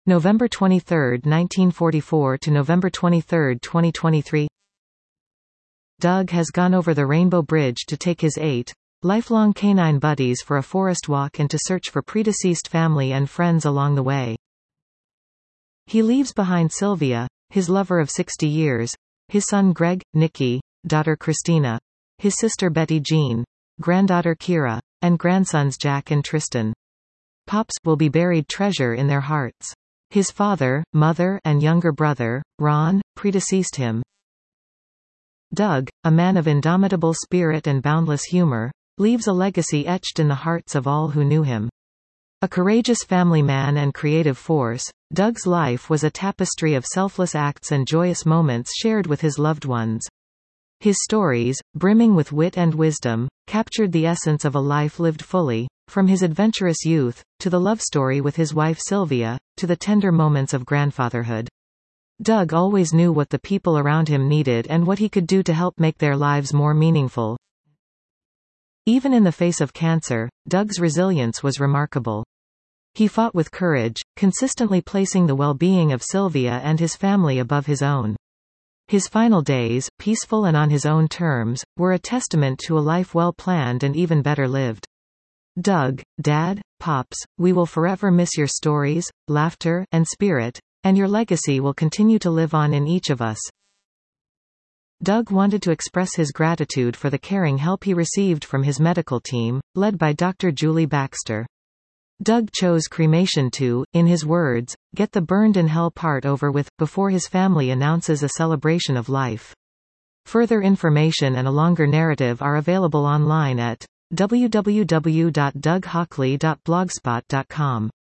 November 23, 1944 to November 23, 2023. Doug has gone over the Rainbow Bridge to take his 8 lifelong canine buddies for a forest walk and to search for predeceased family and friends along the way. He leaves behind Sylvia, his lover of 60 years, his son Greg, Nikki, daughter Christina, his sister Betty Jean, granddaughter Kira, and grandsons Jack and Tristan. Pops will be buried treasure in their hearts. His father, mother, and younger brother, Ron, predeceased him. Doug, a man of indomitable spirit and boundless humor, leaves a legacy etched in the hearts of all who knew him. A courageous family man and creative force, Doug's life was a tapestry of selfless acts and joyous moments shared with his loved ones. His stories, brimming with wit and wisdom, captured the essence of a life lived fully, from his adventurous youth, to the love story with his wife Sylvia, to the tender moments of grandfatherhood. Doug always knew what the people around him needed and what he could do to help make their lives more meaningful. Even in the face of cancer, Doug's resilience was remarkable. He fought with courage, consistently placing the well-being of Sylvia and his family above his own. His final days, peaceful and on his own terms, were a testament to a life well planned and even better lived. Doug, Dad, Pops, we will forever miss your stories, laughter, and spirit, and your legacy will continue to live on in each of us. Doug wanted to express his gratitude for the caring help he received from his medical team, led by Dr. Julie Baxter. Doug chose cremation to, in his words, get the burned in hell part over with, before his family announces a celebration of life. Further information and a longer narrative are available online at www.doughockley.blogspot.com.